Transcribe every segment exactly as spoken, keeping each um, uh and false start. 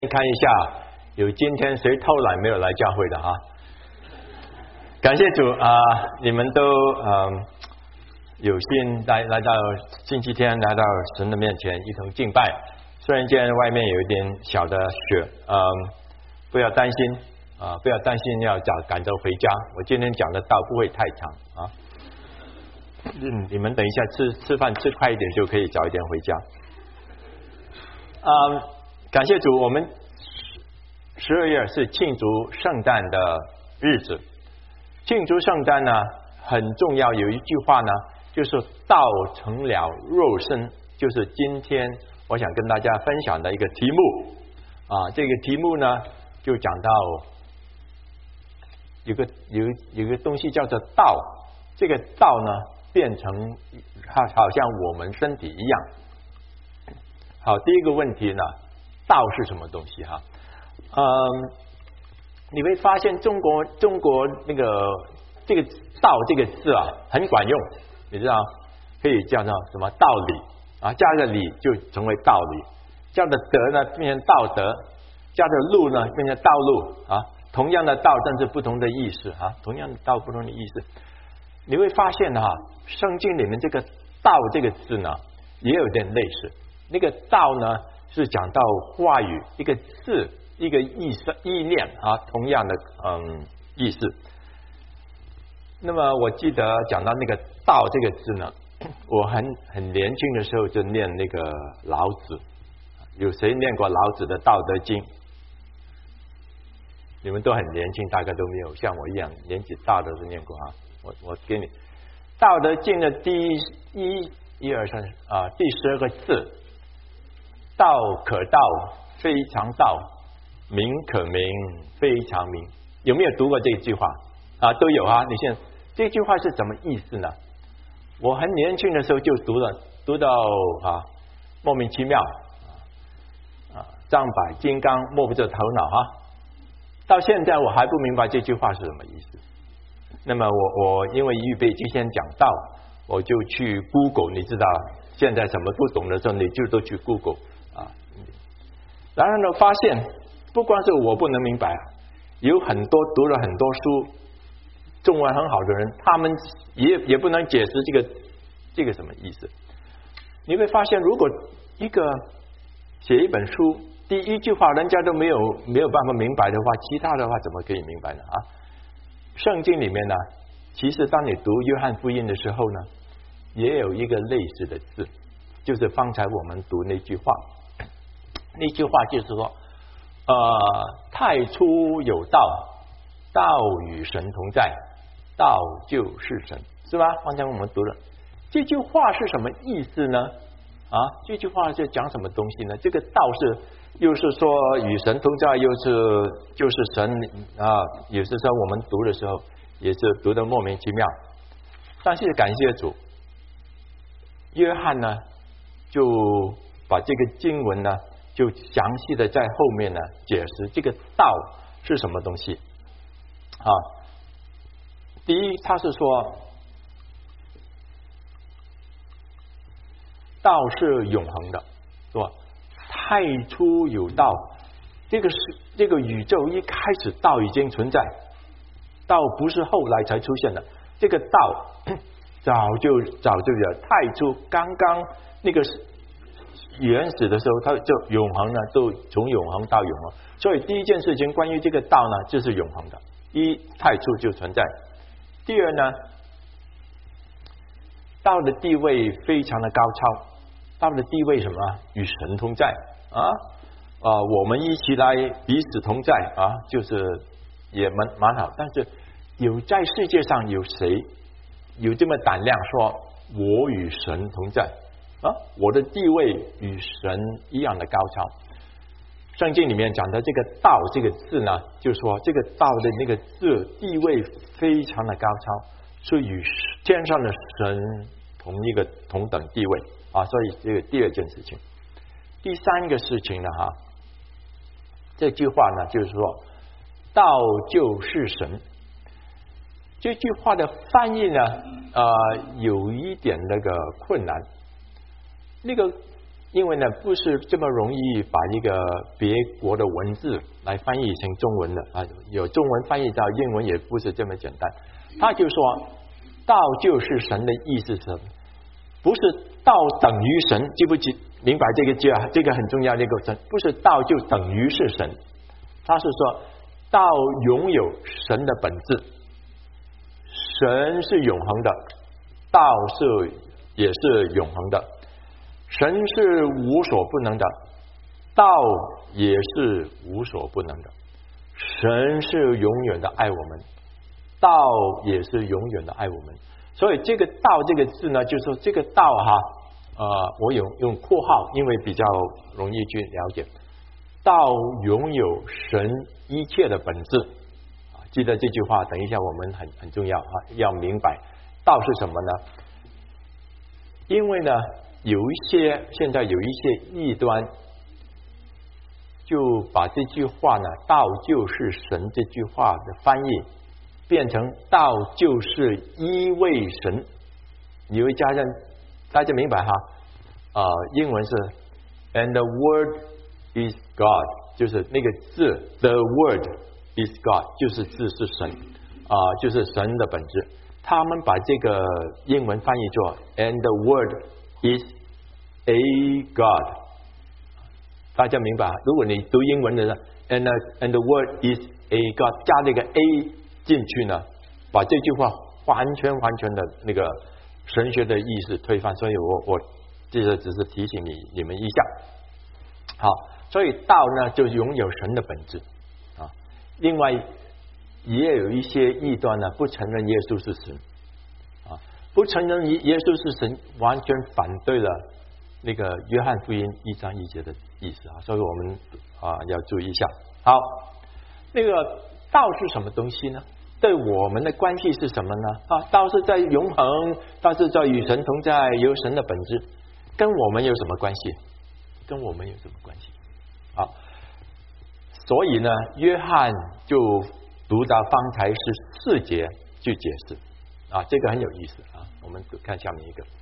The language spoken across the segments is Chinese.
看一下，有今天谁偷懒没有来教会的哈？感谢主啊、呃，你们都嗯、呃、有幸来来到星期天来到神的面前一同敬拜。虽然见外面有一点小的雪，嗯、呃，不要担心啊、呃，不要担心要赶赶着回家。我今天讲的道不会太长啊。嗯，你们等一下吃吃饭吃快一点就可以早一点回家。嗯、呃。感谢主，我们十二月是庆祝圣诞的日子。庆祝圣诞呢，很重要。有一句话呢，就是道成了肉身，就是今天我想跟大家分享的一个题目啊。这个题目呢，就讲到有个有有个东西叫做道，这个道呢，变成好好像我们身体一样。好，第一个问题呢。道是什么东西哈？嗯，你会发现中国中国那个这个道这个字啊很管用，你知道可以叫做什么道理啊，加个理就成为道理，叫的德呢变成道德，叫的路呢变成道路啊。同样的道，但是不同的意思啊，同样的道不同的意思。你会发现哈、啊，圣经里面这个道这个字呢也有点类似，那个道呢。是讲到话语一个字一个意思意念啊，同样的嗯意思。那么我记得讲到那个道这个字呢，我很很年轻的时候就念那个老子。有谁念过老子的《道德经》？你们都很年轻，大概都没有像我一样年纪大的都念过啊。我我给你《道德经》的第一一一二三啊第十二个字。道可道，非常道；名可名，非常名。有没有读过这句话啊？都有啊。你现在这句话是什么意思呢？我很年轻的时候就读了，读到啊莫名其妙啊，张百金刚摸不着头脑哈。到现在我还不明白这句话是什么意思。那么我我因为预备今天讲道，我就去 Google， 你知道现在什么不懂的时候，你就都去 Google。啊，然后呢，发现不光是我不能明白，有很多读了很多书、中文很好的人，他们也也不能解释这个这个什么意思。你会发现，如果一个写一本书，第一句话人家都没有没有办法明白的话，其他的话怎么可以明白呢？啊，圣经里面呢，其实当你读约翰福音的时候呢，也有一个类似的字，就是方才我们读那句话。那句话就是说，呃，太初有道，道与神同在，道就是神，是吧？刚才我们读了这句话是什么意思呢？啊，这句话是讲什么东西呢？这个道是又是说与神同在，又是就是神啊。有些时候我们读的时候也是读得莫名其妙，但是感谢主，约翰呢就把这个经文呢。就详细的在后面呢解释这个道是什么东西啊。第一，他是说道是永恒的，是吧？太初有道，这个是这个宇宙一开始道已经存在，道不是后来才出现的，这个道早就早就有，太初刚刚那个是。原始的时候，它就永恒呢，都从永恒到永恒。所以第一件事情，关于这个道呢，就是永恒的。一，太初就存在；第二呢，道的地位非常的高超。道的地位什么？与神同在啊啊！我们一起来彼此同在啊，就是也蛮蛮好。但是有在世界上有谁有这么胆量说我与神同在？啊，我的地位与神一样的高超。圣经里面讲的这个道这个字呢，就说这个道的那个字地位非常的高超，是与天上的神同一个同等地位啊。所以这个第二件事情，第三个事情呢，哈，这句话呢就是说，道就是神。这句话的翻译呢，呃，有一点那个困难。那个因为呢不是这么容易把一个别国的文字来翻译成中文的啊，有中文翻译到英文也不是这么简单。他就说道就是神的意思是什么？不是道等于神，记不记？明白这个字啊？这个很重要的一个神，不是道就等于是神，他是说道拥有神的本质，神是永恒的，道是也是永恒的，神是无所不能的，道也是无所不能的，神是永远的爱我们，道也是永远的爱我们。所以这个道这个字呢，就是说这个道哈，呃，我有用括号，因为比较容易去了解。道拥有神一切的本质啊，记得这句话，等一下我们很很重要啊，要明白道是什么呢？因为呢，有一些现在有一些异端，就把这句话呢“道就是神”这句话的翻译变成“道就是一位神”。你会加上大家明白哈？啊、呃，英文是 "And the word is God"， 就是那个字 "The word is God"， 就是字是神啊、呃，就是神的本质。他们把这个英文翻译作 "And the word is a God"， 大家明白？如果你读英文的人 "And the, and the word is a God" 加那个 a 进去呢，把这句话完全完全的那个神学的意思推翻。所以我我这个只是提醒你你们一下。好，所以道呢就拥有神的本质啊。另外也有一些异端呢不承认耶稣是神啊，不承认耶稣是神，完全反对了那个约翰福音一章一节的意思啊。所以我们啊要注意一下。好，那个道是什么东西呢？对我们的关系是什么呢？啊，道是在永恒，道是在与神同在，有神的本质，跟我们有什么关系？跟我们有什么关系？啊，所以呢，约翰就读到方才是四节去解释啊，这个很有意思啊。我们看下面一个，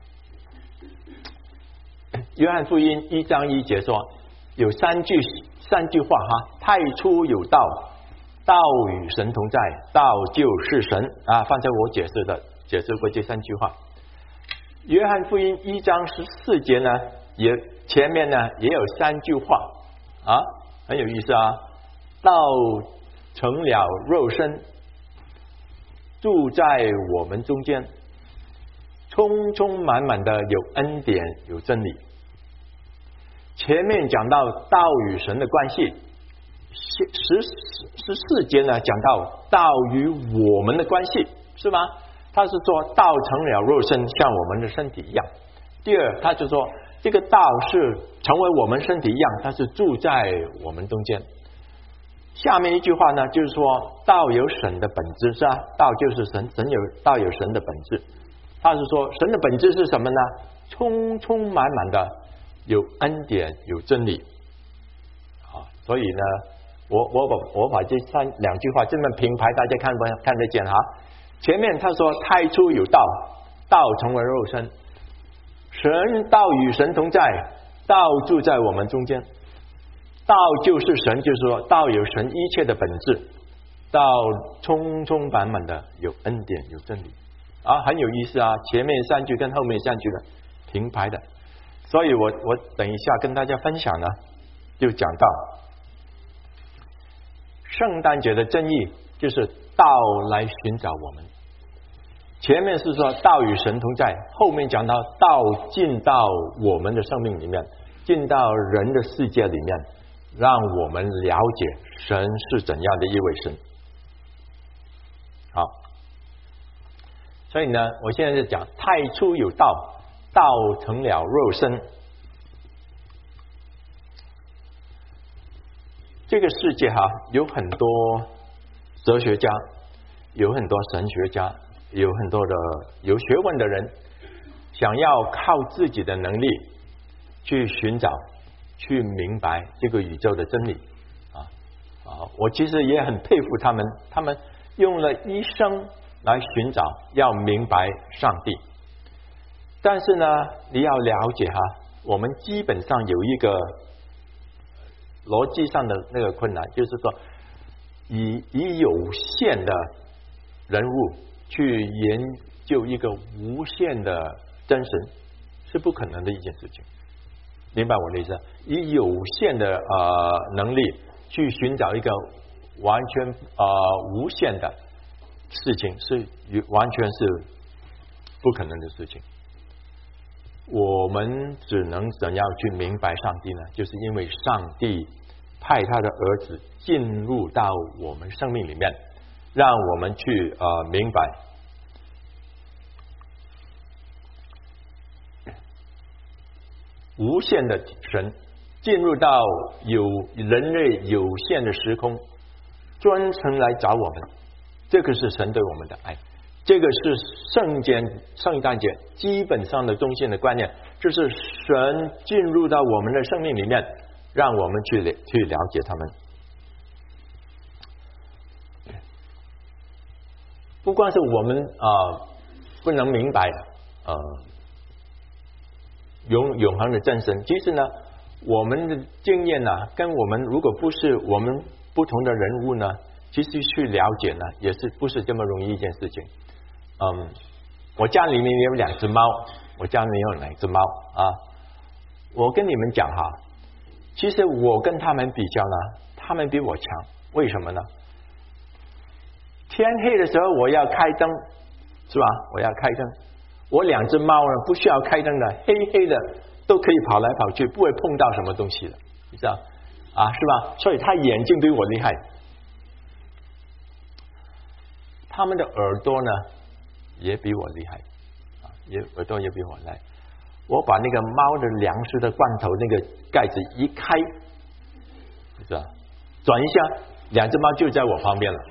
约翰福音一章一节说，有三句三句话哈，太初有道。道与神同在，道就是神啊！方才我解释的解释过这三句话。约翰福音一章十四节呢，也前面呢也有三句话啊，很有意思啊。道成了肉身，住在我们中间，充充满满的有恩典有真理。前面讲到道与神的关系。十十四节呢讲到道与我们的关系，是吗？他是说道成了肉身，像我们的身体一样。第二，他就说这个道是成为我们身体一样，它是住在我们中间。下面一句话呢，就是说道有神的本质，是吧？道就是神，神有道有神的本质。他是说神的本质是什么呢？充充满满的有恩典有真理啊，所以呢。我我把我把这三两句话这么平排，大家看不看得见哈？前面他说太初有道，道成为肉身，神道与神同在，道住在我们中间，道就是神，就是说道有神一切的本质，道充充满满的有恩典有真理啊，很有意思啊！前面三句跟后面三句的平排的，所以我我等一下跟大家分享呢，就讲到。圣诞节的真意就是道来寻找我们，前面是说道与神同在，后面讲到道进到我们的生命里面，进到人的世界里面，让我们了解神是怎样的一位神。好，所以呢，我现在就讲太初有道，道成了肉身。这个世界哈有很多哲学家，有很多神学家，有很多的有学问的人，想要靠自己的能力去寻找、去明白这个宇宙的真理啊啊！我其实也很佩服他们，他们用了一生来寻找，要明白上帝。但是呢，你要了解哈， 我们基本上有一个逻辑上的那个困难，就是说以以有限的人物去研究一个无限的真神是不可能的一件事情，明白我的意思？以有限的呃能力去寻找一个完全呃无限的事情，是完全是不可能的事情。我们只能怎样去明白上帝呢？就是因为上帝派他的儿子进入到我们生命里面，让我们去呃明白无限的神进入到有人类有限的时空，专程来找我们，这个是神对我们的爱。这个是圣节圣诞节基本上的中心的观念，就是神进入到我们的生命里面，让我们去去了解他们。不光是我们啊、呃、不能明白呃永永恒的真神，其实呢我们的经验呢、啊、跟我们如果不是我们不同的人物呢，其实去了解呢也是不是这么容易一件事情。嗯，我家里面有两只猫，我家里面有两只猫啊。我跟你们讲哈，其实我跟他们比较呢，他们比我强，为什么呢？天黑的时候我要开灯，是吧？我要开灯。我两只猫呢，不需要开灯的，黑黑的都可以跑来跑去，不会碰到什么东西的，你知道啊，是吧？所以它眼睛比我厉害。他们的耳朵呢？也比我厉害啊，也耳朵也比我厉害。我把那个猫的粮食的罐头那个盖子一开，是吧？转一下，两只猫就在我旁边了。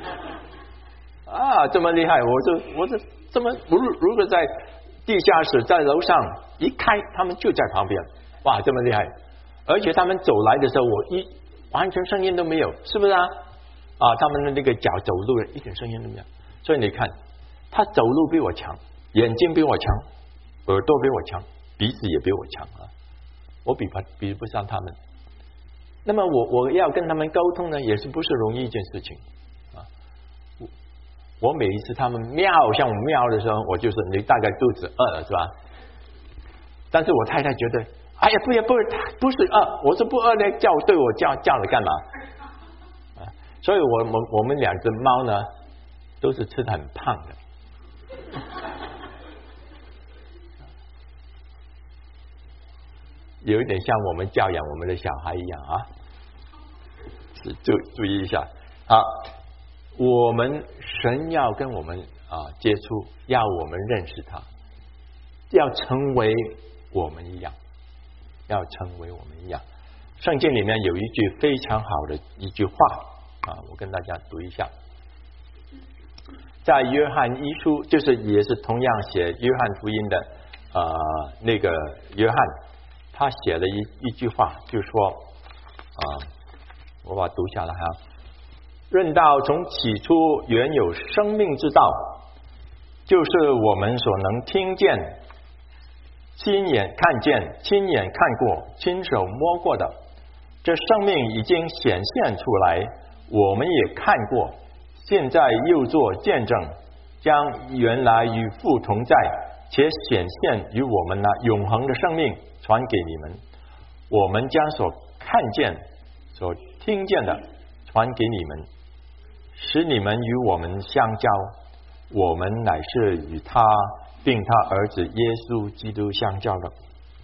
啊，这么厉害！我就我就这么如如果在地下室在楼上一开，他们就在旁边。哇，这么厉害！而且他们走来的时候，我一完全声音都没有，是不是啊？啊，他们的那个脚走路一点声音都没有。所以你看。他走路比我强，眼睛比我强，耳朵比我强，鼻子也比我强啊！我比不比不上他们。那么我我要跟他们沟通呢，也是不是容易一件事情啊？我我每一次他们喵像我喵的时候，我就是你大概肚子饿了是吧？但是我太太觉得，哎呀不呀不不是饿，我说不饿呢，叫对我叫叫了干嘛？啊，所以我我我们两只猫呢，都是吃的很胖的。有一点像我们教养我们的小孩一样啊，注注意一下啊，我们神要跟我们啊接触，要我们认识他，要成为我们一样，要成为我们一样。圣经里面有一句非常好的一句话啊，我跟大家读一下。在约翰一书，就是也是同样写约翰福音的呃那个约翰，他写了一一句话，就说啊、呃，我把它读下来哈。论到从起初原有生命之道，就是我们所能听见、亲眼看见、亲眼看过、亲手摸过的，这生命已经显现出来，我们也看过。现在又做见证，将原来与父同在且显现于我们那永恒的生命传给你们。我们将所看见、所听见的传给你们，使你们与我们相交。我们乃是与他并他儿子耶稣基督相交的。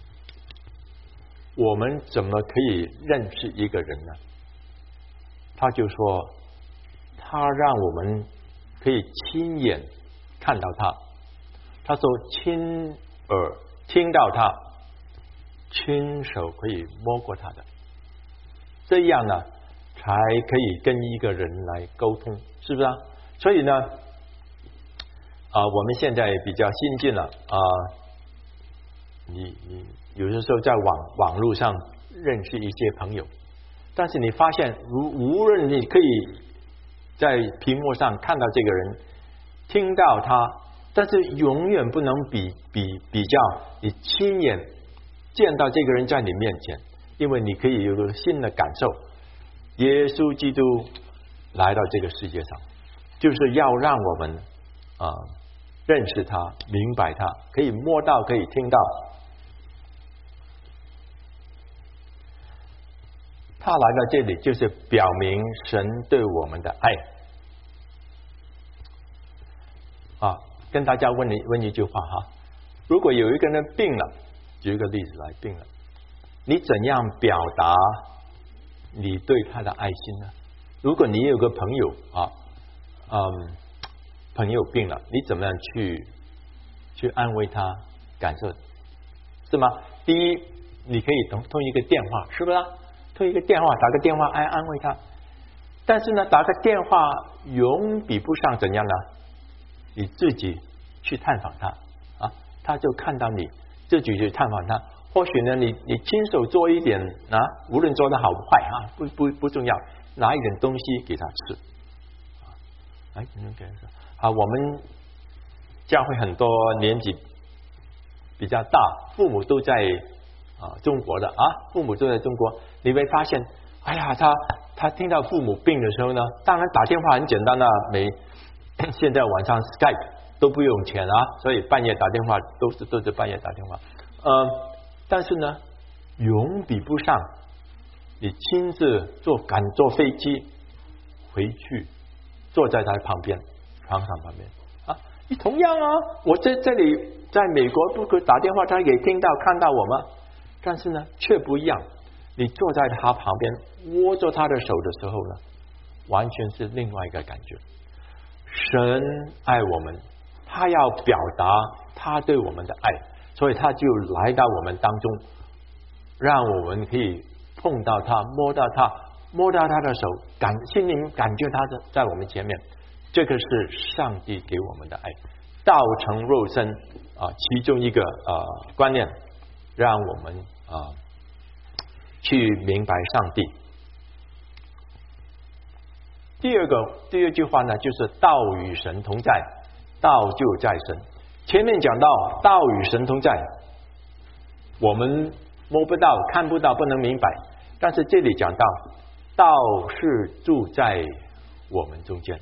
我们怎么可以认识一个人呢？他就说他让我们可以亲眼看到他，他说亲耳听到他，亲手可以摸过他的，这样呢才可以跟一个人来沟通，是不是啊？所以呢啊、呃，我们现在比较新进了啊、呃，你你有的时候在网网络上认识一些朋友，但是你发现如无论你可以在屏幕上看到这个人，听到他，但是永远不能比比比较你亲眼见到这个人在你面前，因为你可以有个新的感受。耶稣基督来到这个世界上，就是要让我们啊、呃、认识他，明白他，可以摸到，可以听到。他来到这里，就是表明神对我们的爱。啊，跟大家问一问一句话哈，如果有一个人病了，举一个例子来，病了，你怎样表达你对他的爱心呢？如果你有个朋友啊，嗯，朋友病了，你怎么样去去安慰他，感受，是吗？第一，你可以通通一个电话，是不是？通一个电话，打个电话安安慰他。但是呢，打个电话永比不上怎样呢？你自己去探访他啊，他就看到你自己去探访他。或许呢，你你亲手做一点啊，无论做的好坏啊，不不不重要，拿一点东西给他吃。哎，你能给他说好，我们教会很多年纪比较大，父母都在啊中国的啊，父母都在中国，你会发现，哎呀，他他听到父母病的时候呢，当然打电话很简单的，没现在晚上 Skype 都不用钱啊，所以半夜打电话都是都是半夜打电话，呃，但是呢，永比不上你亲自坐赶坐飞机回去，坐在他旁边床上旁边啊，你同样啊，我在这里在美国不可打电话，他也听到看到我吗？但是呢，却不一样。你坐在他旁边握着他的手的时候呢，完全是另外一个感觉。神爱我们，他要表达他对我们的爱，所以他就来到我们当中，让我们可以碰到他，摸到他，摸到他的手，感心灵感觉他的在我们前面。这个是上帝给我们的爱，道成肉身啊，其中一个啊观念，让我们啊去明白上帝。第二个第二句话呢，就是道与神同在，道就在神。前面讲到道与神同在，我们摸不到、看不到、不能明白，但是这里讲到道是住在我们中间。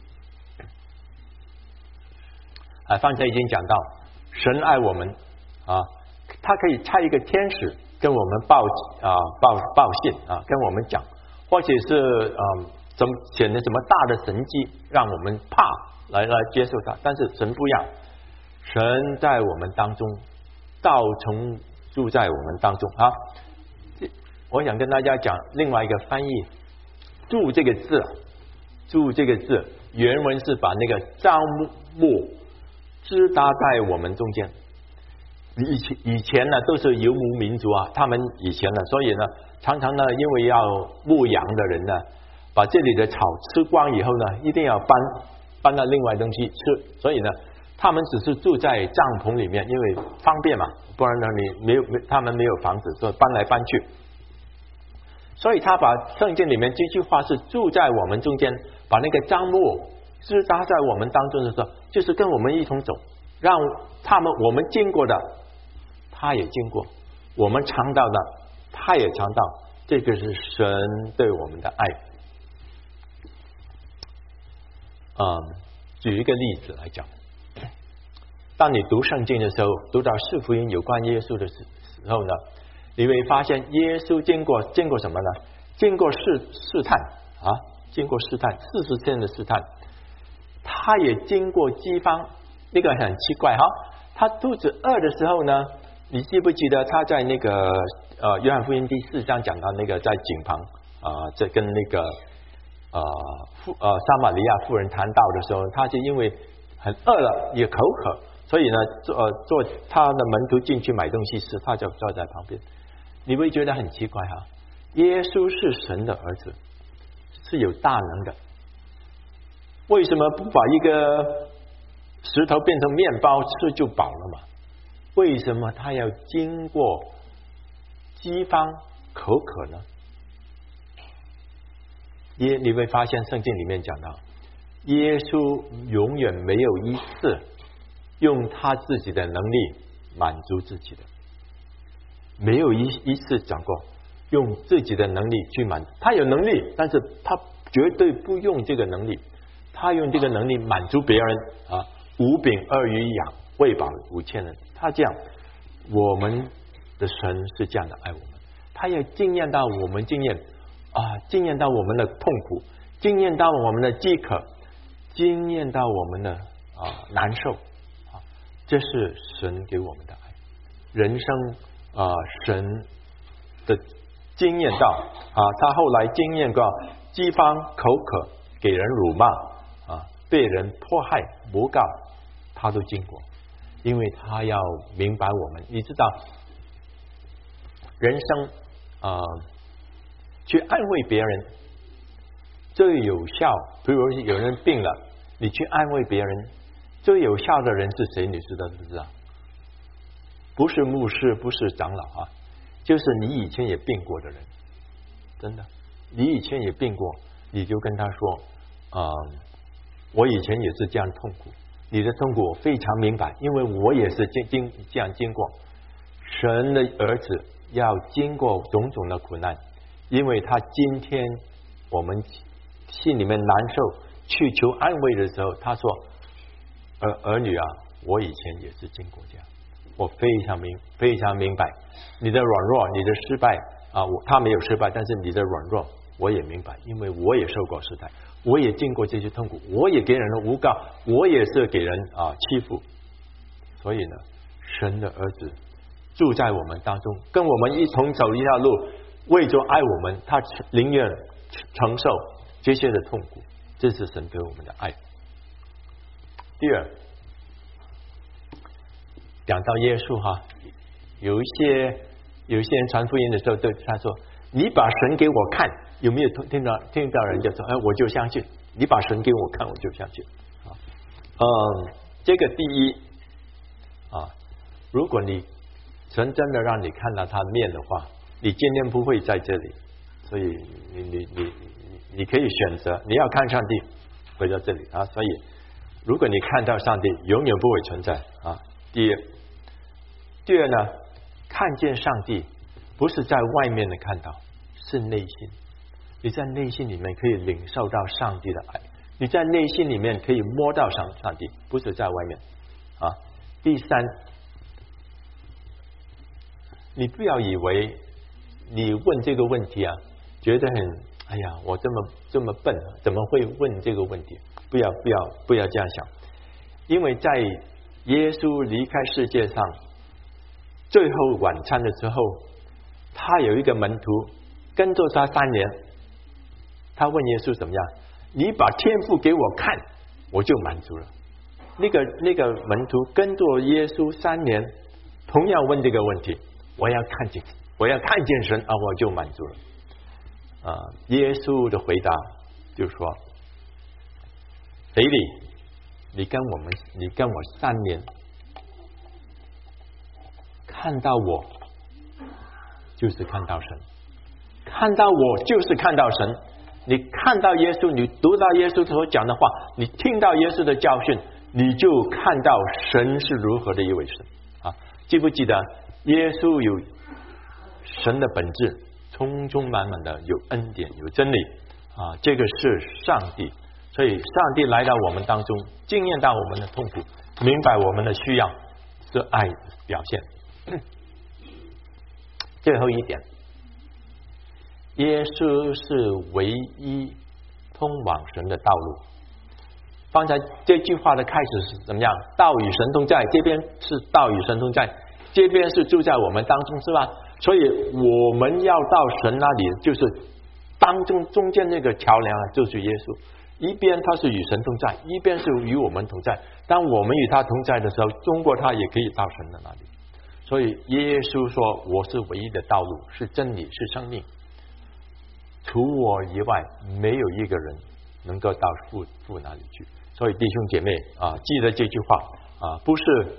啊，方才已经讲到，神爱我们啊，他可以差一个天使跟我们报啊报报信啊，跟我们讲，或者是嗯怎么显得什么大的神迹，让我们怕来来接受它。但是神不一样，神在我们当中，道成住在我们当中啊。我想跟大家讲另外一个翻译，住这个字，住这个字原文是把那个帐幕支搭在我们中间。以前以前呢都是游牧民族啊，他们以前呢，所以呢常常呢因为要牧羊的人呢，把这里的草吃光以后呢，一定要搬搬到另外东西吃，所以呢他们只是住在帐篷里面，因为方便嘛，不然呢你没有没他们没有房子，所以搬来搬去。所以他把圣经里面这句话是住在我们中间，把那个帐幕支搭在我们当中的时候，就是跟我们一同走，让他们我们经过的他也经过，我们尝到的他也尝到，这个是神对我们的爱。嗯，举一个例子来讲，当你读圣经的时候，读到四福音有关耶稣的时候呢，你会发现耶稣经过经过什么呢？经过试试探啊，经过试探，四十天的试探，他也经过饥荒，那个很奇怪哈。他肚子饿的时候呢，你记不记得他在那个呃约翰福音第四章讲到那个在井旁啊，这、呃、跟那个呃妇呃撒玛利亚妇人谈道的时候，他就因为很饿了也口渴，所以呢做呃做他的门徒进去买东西时，他就坐在旁边。你会觉得很奇怪哈，耶稣是神的儿子，是有大能的，为什么不把一个石头变成面包吃就饱了嘛？为什么他要经过饥荒口渴呢？耶，你会发现圣经里面讲到，耶稣永远没有一次用他自己的能力满足自己的。 没有一一次讲过用自己的能力去满足。他有能力，但是他绝对不用这个能力，他用这个能力满足别人啊。五饼二鱼养喂饱五千人，他这样，我们的神是这样的爱我们，他也经验到我们经验啊，经验到我们的痛苦，经验到我们的饥渴，经验到我们的啊难受啊，这是神给我们的爱。人生啊，神的经验到啊，他后来经验过饥荒、口渴、给人辱骂啊，被人迫害、诬告，他都经过，因为他要明白我们。你知道，人生啊、呃，去安慰别人最有效。比如有人病了，你去安慰别人，最有效的人是谁？你知道不知道？不是牧师，不是长老啊，就是你以前也病过的人。真的，你以前也病过，你就跟他说啊、呃，我以前也是这样痛苦，你的痛苦我非常明白，因为我也是经经这样经过。神的儿子要经过种种的苦难，因为他今天我们心里面难受，去求安慰的时候，他说儿儿女啊，我以前也是经过这样，我非常明非常明白你的软弱，你的失败啊，我他没有失败，但是你的软弱我也明白，因为我也受过试探，我也经过这些痛苦，我也给人的诬告，我也是给人啊欺负。所以呢，神的儿子住在我们当中，跟我们一同走一条路，为着爱我们，他宁愿承受这些的痛苦，这是神对我们的爱。第二，讲到耶稣哈，有一些有一些人传福音的时候，对他说：“你把神给我看。”有没有听到听到人家说：“哎，我就相信，你把神给我看，我就相信。”啊，嗯，这个第一啊，如果你神真的让你看到他面的话，你今天不会在这里，所以你你你你可以选择，你要看上帝，回到这里啊。所以，如果你看到上帝，永远不会存在啊。第二，第二呢，看见上帝不是在外面的看到，是内心。你在内心里面可以领受到上帝的爱，你在内心里面可以摸到上上帝，不是在外面啊。第三，你不要以为你问这个问题啊，觉得很哎呀，我这么这么笨，怎么会问这个问题？不要不要不要这样想，因为在耶稣离开世界上最后晚餐的时候，他有一个门徒跟着他三年。他问耶稣怎么样？你把天父给我看，我就满足了。那个那个门徒跟着耶稣三年，同样问这个问题：我要看见，我要看见神啊，我就满足了。啊，耶稣的回答就说：腓利，你跟我们，你跟我三年，看到我就是看到神，看到我就是看到神。你看到耶稣，你读到耶稣所讲的话，你听到耶稣的教训，你就看到神是如何的一位神啊！记不记得耶稣有神的本质，充充满满的有恩典有真理啊！这个是上帝，所以上帝来到我们当中，经验到我们的痛苦，明白我们的需要，是爱表现。最后一点，耶稣是唯一通往神的道路。方才这句话的开始是怎么样？道与神同在，这边是道与神同在，这边是住在我们当中，是吧？所以我们要到神那里，就是当中中间那个桥梁啊，就是耶稣。一边他是与神同在，一边是与我们同在。当我们与他同在的时候，通过他也可以到神的那里。所以耶稣说：“我是唯一的道路，是真理，是生命。除我以外，没有一个人能够到父父那里去。”所以弟兄姐妹啊，记得这句话啊，不是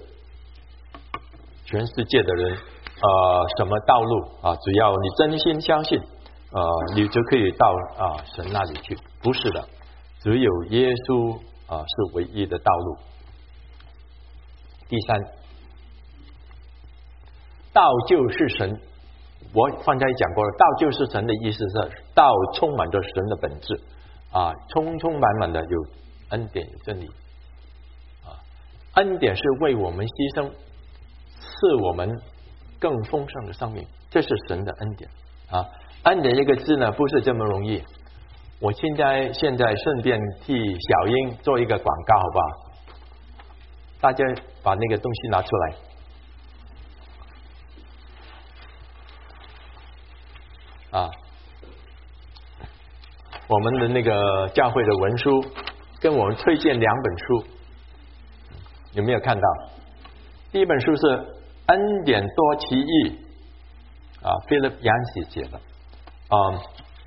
全世界的人呃什么道路啊，只要你真心相信，呃，你就可以到啊神那里去。不是的，只有耶稣啊是唯一的道路。第三， 道就是神，我刚才讲过了，道就是神的意思是道充满着神的本质啊，充充满满的有恩典有真理啊，恩典是为我们牺牲，赐我们更丰盛的生命，这是神的恩典啊。恩典这个字呢，不是这么容易。我现在现在顺便替小英做一个广告，好不好？大家把那个东西拿出来啊，我们的那个教会的文书跟我们推荐两本书，有没有看到？第一本书是《恩典多奇异》啊 ，Philip Yancey 写的啊、嗯，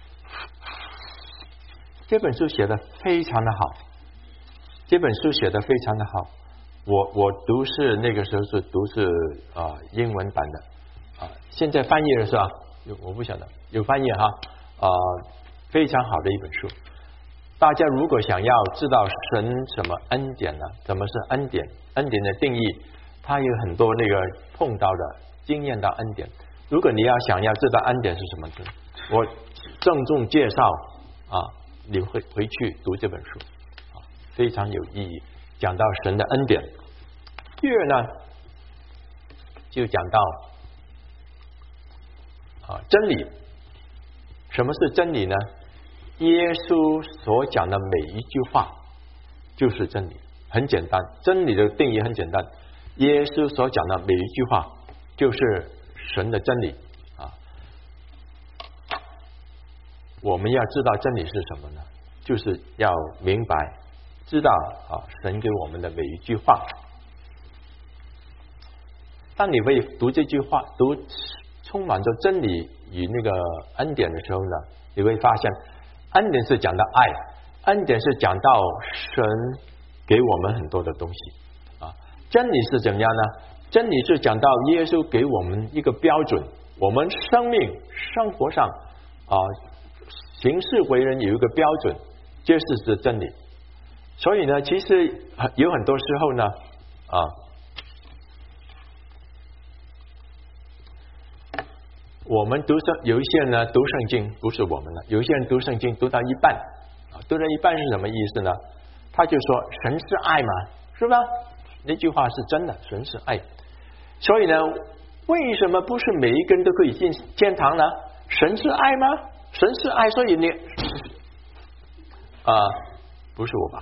这本书写的非常的好，这本书写的非常的好。我我读是那个时候是读是啊、呃、英文版的啊，现在翻译了是吧？有我不晓得有翻译哈啊、呃，非常好的一本书。大家如果想要知道神什么恩典呢？什么是恩典？恩典的定义，它有很多那个碰到的经验到恩典。如果你要想要知道恩典是什么，我郑重介绍啊，你会回去读这本书啊，非常有意义，讲到神的恩典。第二呢，就讲到啊真理。什么是真理呢？耶稣所讲的每一句话就是真理，很简单。真理的定义很简单，耶稣所讲的每一句话就是神的真理啊。我们要知道真理是什么呢？就是要明白知道啊神给我们的每一句话。当你会读这句话，读充满着真理与那个恩典的时候呢，你会发现恩典是讲到爱，恩典是讲到神给我们很多的东西啊。真理是怎么样呢？真理是讲到耶稣给我们一个标准，我们生命生活上啊行事为人有一个标准，这是是真理。所以呢，其实有很多时候呢啊，我们读圣有一些人呢读圣经，不是我们了，有一些人读圣经读到一半啊，读到一半是什么意思呢？他就说神是爱嘛，是吧？那句话是真的，神是爱。所以呢，为什么不是每一个人都可以进天堂呢？神是爱吗？神是爱，所以你啊、呃，不是我吧？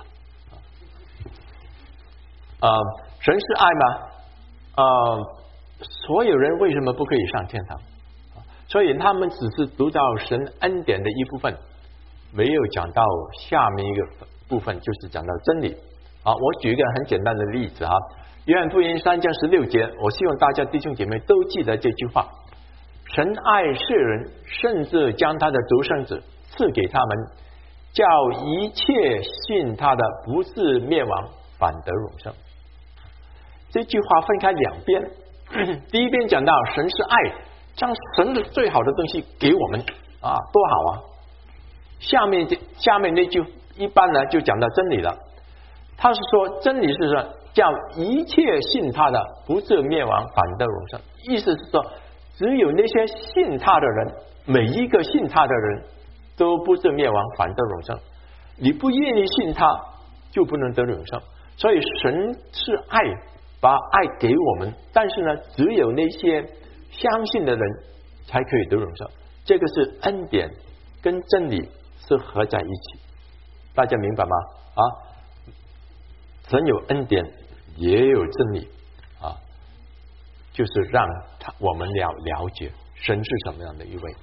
啊、呃，神是爱吗？啊、呃，所有人为什么不可以上天堂？所以他们只是读到神恩典的一部分，没有讲到下面一个部分，就是讲到真理。啊，我举一个很简单的例子啊，约翰福音三章十六节，我希望大家弟兄姐妹都记得这句话：神爱世人，甚至将他的独生子赐给他们，叫一切信他的不至灭亡，反得永生。这句话分开两边，第一边讲到神是爱，将神的最好的东西给我们啊，多好啊！下面这下面那句一般呢就讲到真理了。他是说真理是说叫一切信他的不至灭亡，反得永生。意思是说，只有那些信他的人，每一个信他的人都不至灭亡，反得永生。你不愿意信他，就不能得永生。所以神是爱，把爱给我们，但是呢，只有那些相信的人才可以得永生。这个是恩典跟真理是合在一起，大家明白吗？啊，神有恩典，也有真理啊，就是让他我们了了解神是什么样的一位。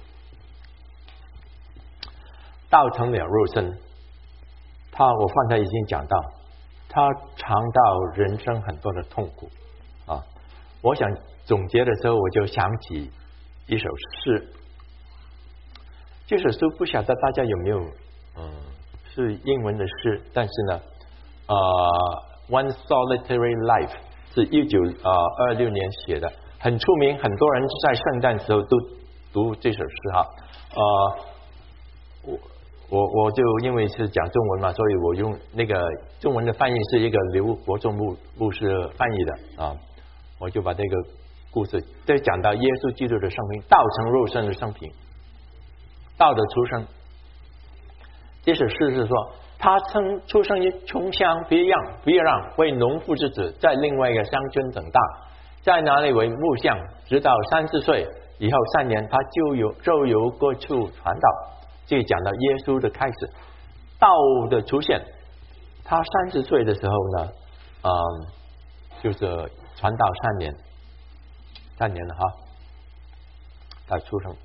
道成了肉身，他我刚才已经讲到，他尝到人生很多的痛苦啊。我想总结的时候，我就想起一首诗。这首诗不晓得大家有没有，嗯，是英文的诗，但是呢，呃 ，One Solitary Life 是一九呃二六年写的，很出名，很多人在圣诞时候都读这首诗哈。呃，我我我就因为是讲中文嘛，所以我用那个中文的翻译是一个刘国仲牧牧师翻译的啊，我就把这个故事，这讲到耶稣基督的生平，道成肉身的生平，道的出生。这首诗是说，他生出生于穷乡别样别壤，为农夫之子，在另外一个乡村长大，在哪里为木匠，直到三十岁以后三年，他就有周游各处传道。这讲到耶稣的开始，道的出现。他三十岁的时候呢，嗯，就是传道三年，三年了哈，他出生。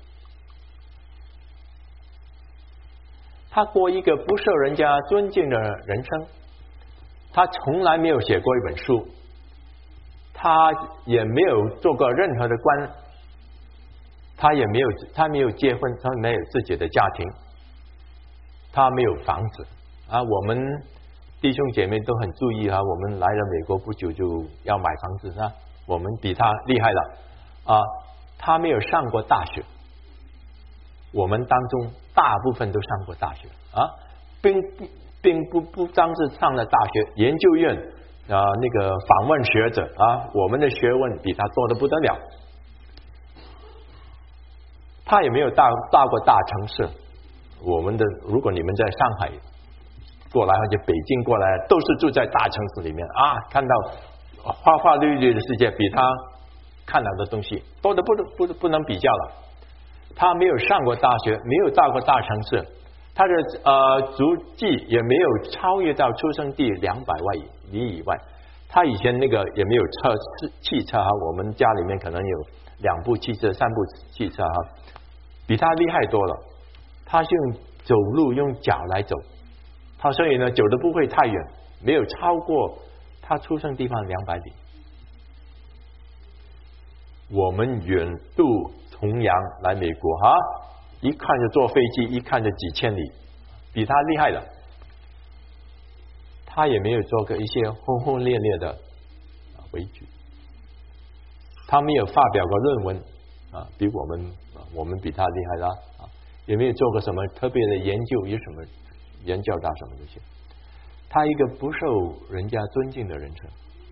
他过一个不受人家尊敬的人生，他从来没有写过一本书，他也没有做过任何的官，他也没有他没有结婚，他没有自己的家庭，他没有房子啊。我们弟兄姐妹都很注意啊，我们来了美国不久就要买房子啊，我们比他厉害了啊。他没有上过大学，我们当中大部分都上过大学啊，并并不不单是上了大学，研究院啊那个访问学者啊，我们的学问比他多得不得了。他也没有到到过大城市，我们的如果你们在上海过来或者北京过来，都是住在大城市里面啊，看到花花绿绿的世界，比他看到的东西多得不能不不能比较了。他没有上过大学，没有到过大城市，他的呃足迹也没有超越到出生地两百万里以外。他以前那个也没有车汽车哈，我们家里面可能有两部汽车、三部汽车哈，比他厉害多了。他是用走路用脚来走，他所以呢走的不会太远，没有超过他出生地方两百里。我们远渡重洋来美国哈，一看就坐飞机，一看就几千里，比他厉害了。他也没有做过一些轰轰烈烈的悲剧，他没有发表过论文啊，比我们我们比他厉害啦啊，也没有做过什么特别的研究，有什么研究到什么东西。他一个不受人家尊敬的人生。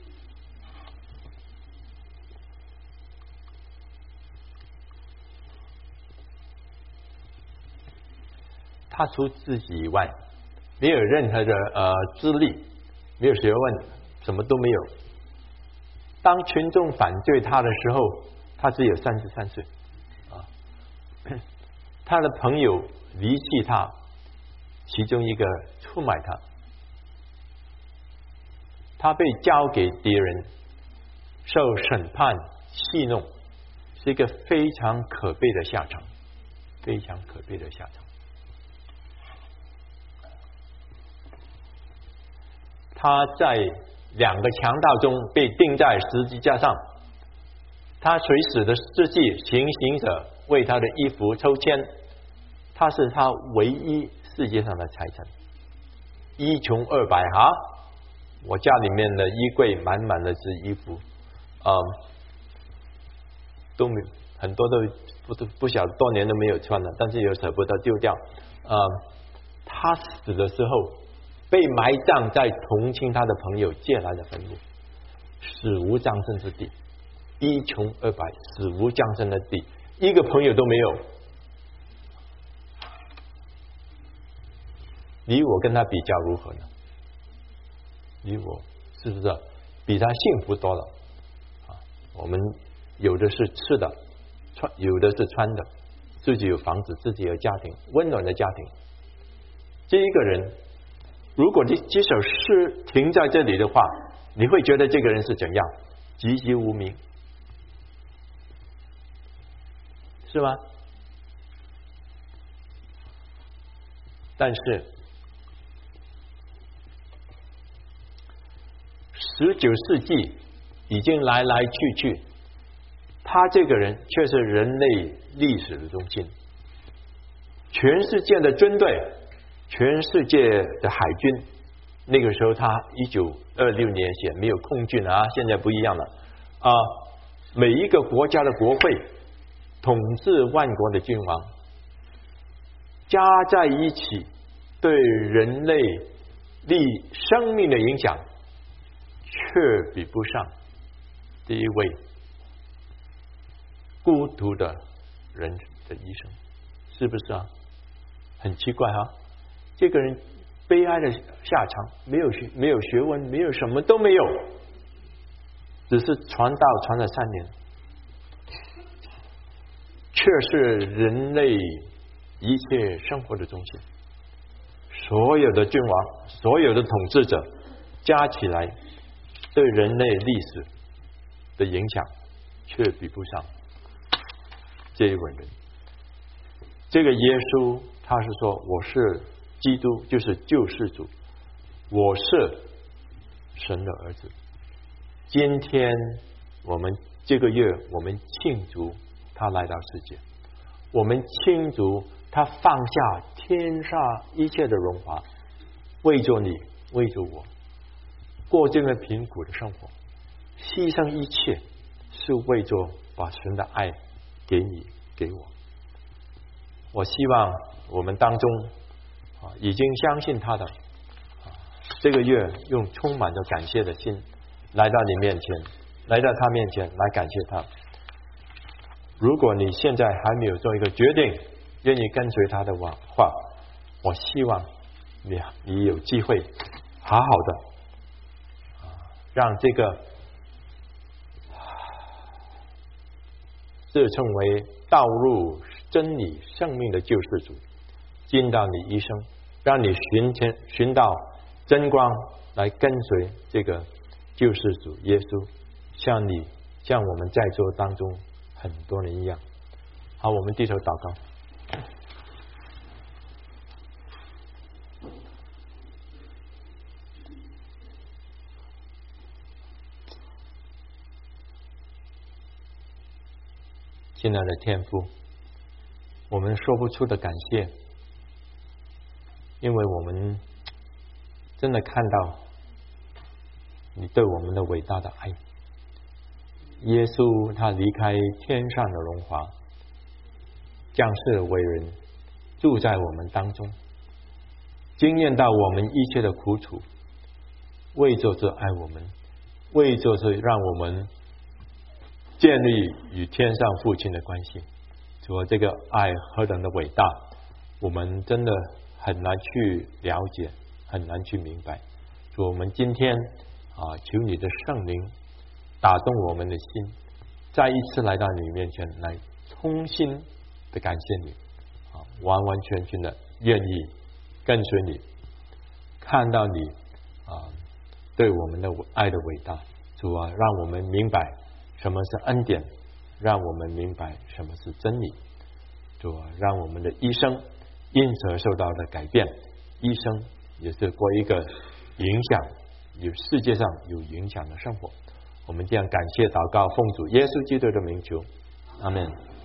他除自己以外，没有任何的呃资历，没有学问，什么都没有。当群众反对他的时候，他只有三十三岁啊。他的朋友离弃他，其中一个出卖他，他被交给敌人，受审判戏弄，是一个非常可悲的下场，非常可悲的下场。他在两个强盗中被钉在十字架上，他垂死的之际，行刑者为他的衣服抽签，他是他唯一世界上的财产，一穷二白哈。我家里面的衣柜满满的是衣服，嗯，都没很多都不不晓得多年都没有穿了，但是又舍不得丢掉。嗯，他死的时候被埋葬在同情他的朋友借来的坟墓，死无葬身之地，一穷二白，死无葬身的地，一个朋友都没有。你我跟他比较如何呢？你我是不是比他幸福多了啊？我们有的是吃的，穿有的是穿的，自己有房子，自己有家庭，温暖的家庭。这一个人，如果你这首诗停在这里的话，你会觉得这个人是怎样？籍籍无名，是吗？但是十九世纪已经来来去去，他这个人却是人类历史的中心。全世界的军队，全世界的海军，那个时候他一九二六年写没有空军啊，现在不一样了啊。每一个国家的国会统治万国的君王，加在一起对人类力生命的影响，却比不上第一位孤独的人的一生，是不是啊？很奇怪啊，这个人悲哀的下场，没有学没有学问，没有什么都没有，只是传道传了三年，却是人类一切生活的中心。所有的君王，所有的统治者加起来，对人类历史的影响却比不上这一位人。这个耶稣他是说，我是基督，就是救世主，我是神的儿子。今天我们这个月我们庆祝他来到世界，我们庆祝他放下天下一切的荣华，为着你，为着我，过这个贫苦的生活，牺牲一切，是为着把神的爱给你给我。我希望我们当中啊已经相信他的啊这个月用充满着感谢的心来到你面前，来到他面前来感谢他。如果你现在还没有做一个决定，愿意跟随他的话，我希望你你有机会好好的让这个自称为道路真理生命的救世主进到你一生，让你寻天寻到真光，来跟随这个救世主耶稣，像你像我们在座当中很多人一样。好，我们低头祷告。亲爱的天父，我们说不出的感谢，因为我们真的看到你对我们的伟大的爱。耶稣他离开天上的荣华，降世为人，住在我们当中，经验到我们一切的苦楚，为着是爱我们，为着是让我们建立与天上父亲的关系。主啊，这个爱何等的伟大，我们真的很难去了解，很难去明白。主，我们今天啊，求你的圣灵打动我们的心，再一次来到你面前，来衷心的感谢你啊，完完全全的愿意跟随你，看到你啊对我们的爱的伟大。主啊，让我们明白什么是恩典，让我们明白什么是真理。主啊，让我们的一生因此而受到的改变，一生也是过一个影响有世界上有影响的生活。我们这样感谢祷告，奉主耶稣基督的名求，阿们。